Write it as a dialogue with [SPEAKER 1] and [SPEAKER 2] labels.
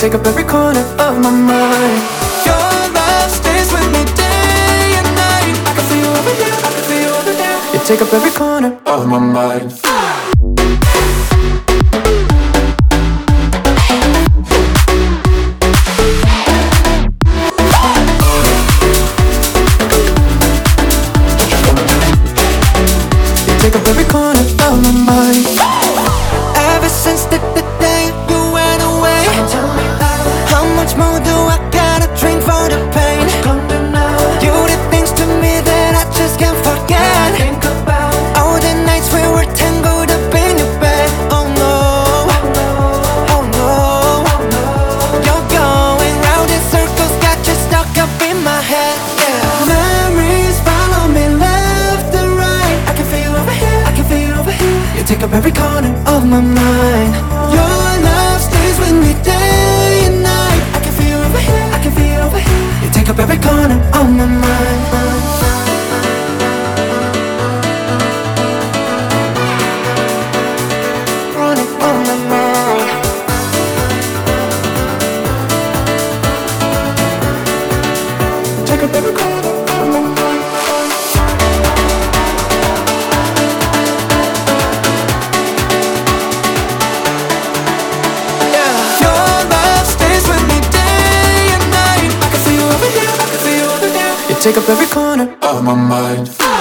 [SPEAKER 1] take up every corner of my mind. Your love stays with me day and night. I can feel you over here, I can feel you over here. You take up every corner of my mind. Take up every corner of my mind. Ever since the day you went away, how much more do I gotta drink for the pain? You did things to me that I just can't forget. All the nights we were tangled up in your bed. Oh no, oh no, you're going round in circles, got you stuck up in my head. Yeah. Memories follow me left and right. I can feel you over here, I can feel you over here. You take up every corner of my mind. Your love stays with me day and night. I can feel you over here, I can feel you over here. You take up every corner of my mind. Running on my mind. Take up every corner of my mind. Take up every corner of my mind.